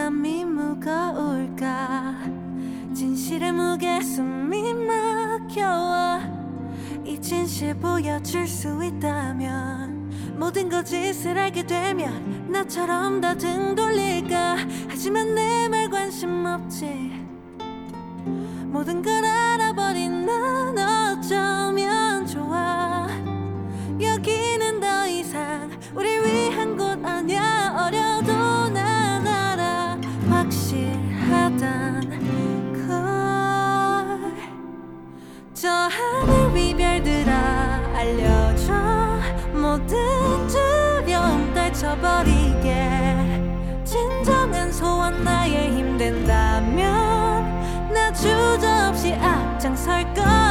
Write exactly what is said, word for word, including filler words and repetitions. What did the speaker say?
마음이 무거울까 진실의 무게 숨이 막혀와 이 진실 보여줄 수 있다면 모든 거짓을 알게 되면 나처럼 다 등 돌릴까 하지만 내 말 관심 없지 모든 걸 알아버린 난 어쩌면 좋아 여기는 더 이상 우릴 위한 곳 아냐 어려도 난 알아 확실하단 걸 저 하늘 위별들아 알려줘 모든 두려움 떨쳐버리게 진정한 소원 나의 힘 된다면 나 주저없이 앞장설 거